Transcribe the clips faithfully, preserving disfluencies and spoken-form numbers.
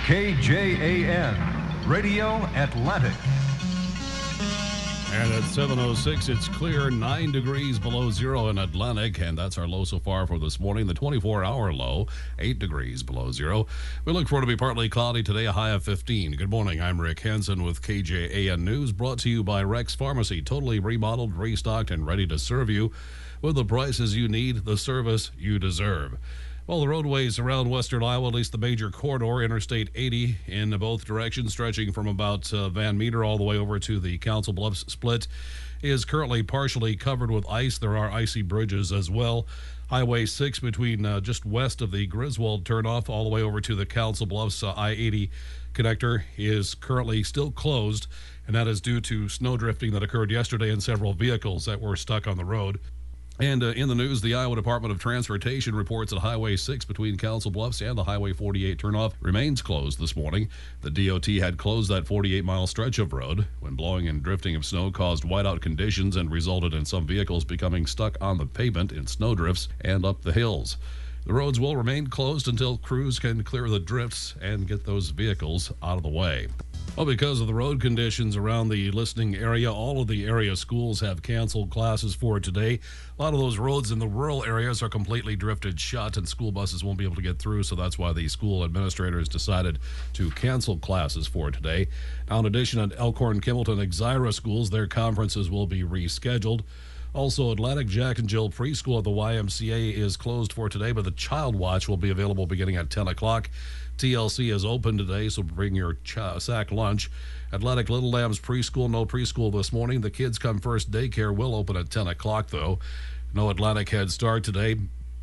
K J A N, Radio Atlantic. And at seven oh six, it's clear, nine degrees below zero in Atlantic, and that's our low so far for this morning. The twenty-four hour low, eight degrees below zero. We look for it to be partly cloudy today, a high of fifteen. Good morning, I'm Rick Hansen with K J A N News, brought to you by Rex Pharmacy, totally remodeled, restocked, and ready to serve you with the prices you need, the service you deserve. Well, the roadways around western Iowa, at least the major corridor, Interstate eighty, in both directions, stretching from about uh, Van Meter all the way over to the Council Bluffs split, is currently partially covered with ice. There are icy bridges as well. Highway six between uh, just west of the Griswold turnoff all the way over to the Council Bluffs uh, I eighty connector is currently still closed, and that is due to snow drifting that occurred yesterday and several vehicles that were stuck on the road. And uh, in the news, the Iowa Department of Transportation reports that Highway six between Council Bluffs and the Highway forty-eight turnoff remains closed this morning. The D O T had closed that forty-eight mile stretch of road when blowing and drifting of snow caused whiteout conditions and resulted in some vehicles becoming stuck on the pavement in snowdrifts and up the hills. The roads will remain closed until crews can clear the drifts and get those vehicles out of the way. Well, because of the road conditions around the listening area, all of the area schools have canceled classes for today. A lot of those roads in the rural areas are completely drifted shut, and school buses won't be able to get through, so that's why the school administrators decided to cancel classes for today. Now, in addition, at Elkhorn, Kimballton, Exira schools, their conferences will be rescheduled. Also, Atlantic Jack and Jill Preschool at the Y M C A is closed for today, but the Child Watch will be available beginning at ten o'clock. T L C is open today, so bring your ch- sack lunch. Atlantic Little Lambs Preschool, no preschool this morning. The Kids Come First Daycare will open at ten o'clock, though. No Atlantic Head Start today,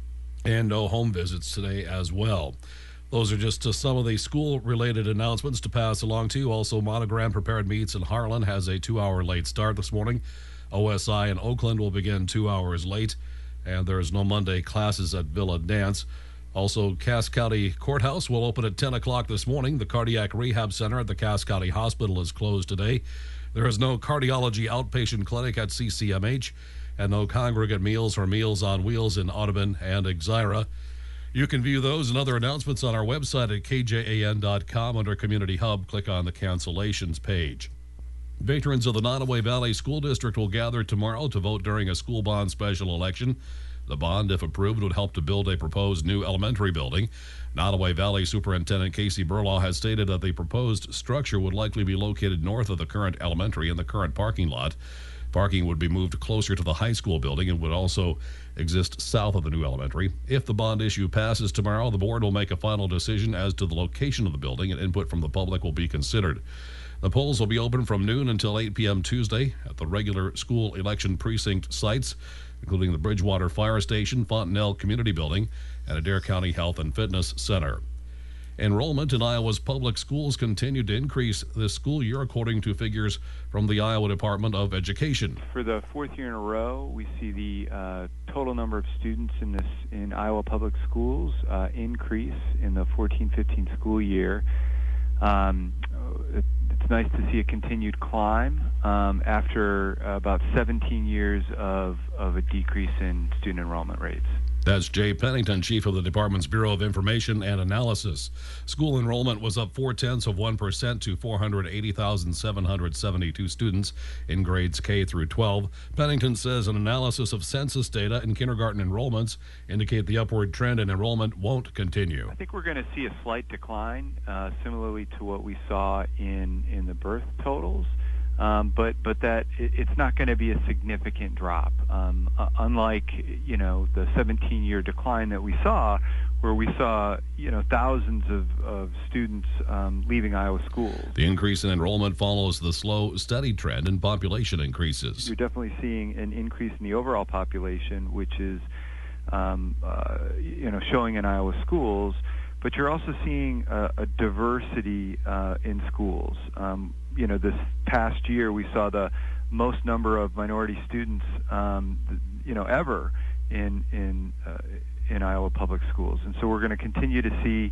and no home visits today as well. Those are just uh, some of the school-related announcements to pass along to you. Also, Monogram Prepared Meats in Harlan has a two-hour late start this morning. O S I in Oakland will begin two hours late, and there is no Monday classes at Villa Dance. Also, Cass County Courthouse will open at ten o'clock this morning. The Cardiac Rehab Center at the Cass County Hospital is closed today. There is no cardiology outpatient clinic at C C M H, and no congregate meals or Meals on Wheels in Audubon and Exira. You can view those and other announcements on our website at K J A N dot com under Community Hub. Click on the cancellations page. Veterans of the Nottoway Valley School District will gather tomorrow to vote during a school bond special election. The bond, if approved, would help to build a proposed new elementary building. Nottoway Valley Superintendent Casey Burlaw has stated that the proposed structure would likely be located north of the current elementary in the current parking lot. Parking would be moved closer to the high school building and would also exist south of the new elementary. If the bond issue passes tomorrow, the board will make a final decision as to the location of the building, and input from the public will be considered. The polls will be open from noon until eight p.m. Tuesday at the regular school election precinct sites, including the Bridgewater Fire Station, Fontenelle Community Building, and Adair County Health and Fitness Center. Enrollment in Iowa's public schools continued to increase this school year, according to figures from the Iowa Department of Education. For the fourth year in a row, we see the uh, total number of students in this in Iowa public schools uh, increase in the fourteen fifteen school year. Um, it, it's nice to see a continued climb um, after about seventeen years of, of a decrease in student enrollment rates. That's Jay Pennington, chief of the department's Bureau of Information and Analysis. School enrollment was up four-tenths of one percent to four hundred eighty thousand seven hundred seventy-two students in grades K through twelve. Pennington says an analysis of census data and kindergarten enrollments indicate the upward trend in enrollment won't continue. I think we're going to see a slight decline, uh, similarly to what we saw in, in the birth totals. Um, but but that it, it's not going to be a significant drop, um, uh, unlike you know the seventeen year decline that we saw, where we saw you know thousands of, of students um, leaving Iowa schools. The increase in enrollment follows the slow, steady trend in population increases. You're definitely seeing an increase in the overall population, which is um, uh, you know showing in Iowa schools. But you're also seeing a, a diversity uh, in schools. Um, you know, this past year we saw the most number of minority students, um, you know, ever in in uh, in Iowa public schools, and so we're going to continue to see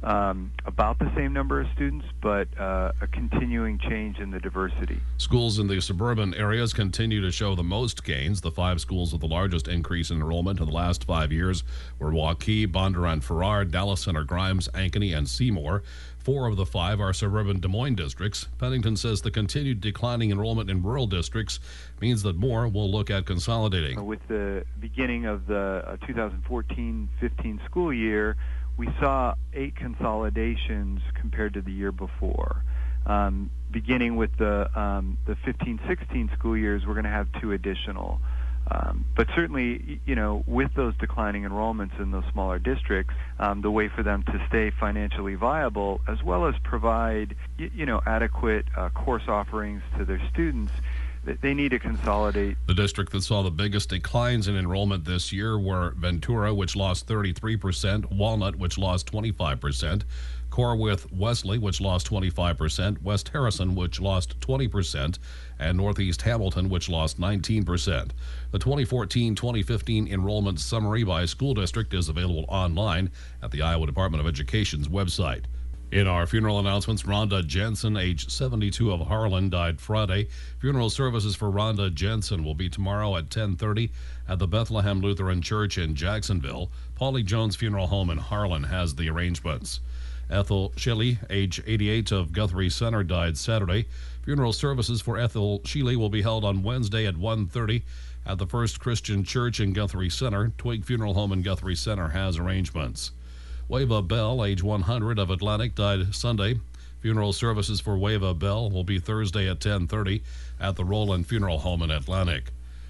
um, about the same number of students, but uh, a continuing change in the diversity. Schools in the suburban areas continue to show the most gains. The five schools with the largest increase in enrollment in the last five years were Waukee, Bondurant Farrar, Dallas Center Grimes, Ankeny, and Seymour. Four of the five are suburban Des Moines districts. Pennington says the continued declining enrollment in rural districts means that more will look at consolidating. With the beginning of the uh, two thousand fourteen fifteen school year, we saw eight consolidations compared to the year before. Um, beginning with the um, the fifteen sixteen school years, we're going to have two additional. Um, but certainly, you know, with those declining enrollments in those smaller districts, um, the way for them to stay financially viable, as well as provide, you, you know, adequate uh, course offerings to their students, they need to consolidate. The district that saw the biggest declines in enrollment this year were Ventura, which lost thirty-three percent, Walnut, which lost twenty-five percent, Corwith Wesley, which lost twenty-five percent, West Harrison, which lost twenty percent, and Northeast Hamilton, which lost nineteen percent. The twenty fourteen twenty fifteen enrollment summary by school district is available online at the Iowa Department of Education's website. In our funeral announcements, Rhonda Jensen, age seventy-two, of Harlan, died Friday. Funeral services for Rhonda Jensen will be tomorrow at ten thirty at the Bethlehem Lutheran Church in Jacksonville. Paulie Jones Funeral Home in Harlan has the arrangements. Ethel Shelley, age eighty-eight, of Guthrie Center, died Saturday. Funeral services for Ethel Shelley will be held on Wednesday at one thirty at the First Christian Church in Guthrie Center. Twig Funeral Home in Guthrie Center has arrangements. Wava Bell, age one hundred, of Atlantic, died Sunday. Funeral services for Wava Bell will be Thursday at ten thirty at the Roland Funeral Home in Atlantic.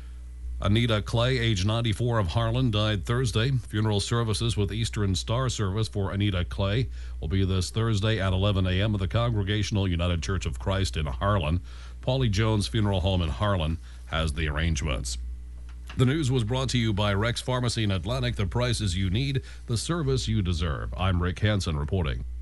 Anita Clay, age ninety-four, of Harlan, died Thursday. Funeral services with Eastern Star Service for Anita Clay will be this Thursday at eleven a.m. at the Congregational United Church of Christ in Harlan. Paulie Jones Funeral Home in Harlan has the arrangements. The news was brought to you by Rex Pharmacy in Atlantic. The prices you need, the service you deserve. I'm Rick Hansen reporting.